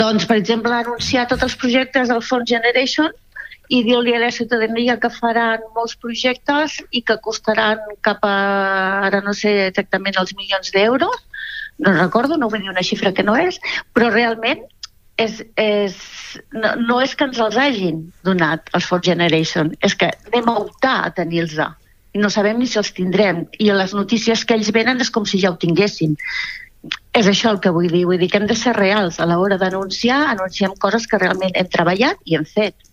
Doncs, per exemple, anunciar tots els projectes del Fons Generation i dir-li a la ciutadania que faran molts projectes i que costaran cap a, ara no sé exactament els milions d'euros, no recordo, no vull dir una xifra que no és, però realment no és que ens els hagin donat els Fons Generation, és que anem a optar a tenir-los i no sabem ni si els tindrem, i a les notícies que ells venen és com si ja ho tinguessin. És això el que vull dir que hem de ser reals a l'hora d'anunciar, anunciem coses que realment hem treballat i hem fet.